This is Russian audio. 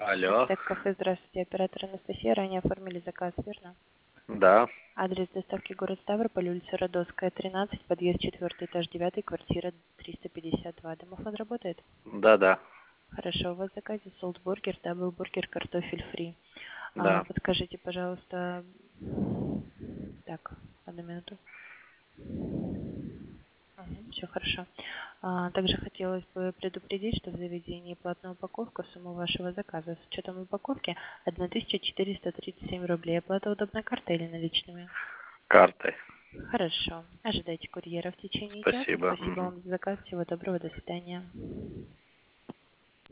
Алло. Спецкафе, здравствуйте, оператор Анастасия. Ранее оформили заказ, верно? Да, Адрес доставки город Ставрополь, улица Родосская, 13, подъезд 4, этаж 9, квартира 352. Домофон работает? да. Хорошо, у вас в заказе солтбургер, даблбургер, картофель фри. Да. Подскажите, пожалуйста, так, одну минуту. Все хорошо. Также хотелось бы предупредить, что в заведении платная упаковка, сумма вашего заказа с учетом упаковки 1437 рублей. Оплата удобной картой или наличными? Картой. Хорошо. Ожидайте курьера в течение часа. Спасибо. Спасибо вам за заказ. Всего доброго. До свидания.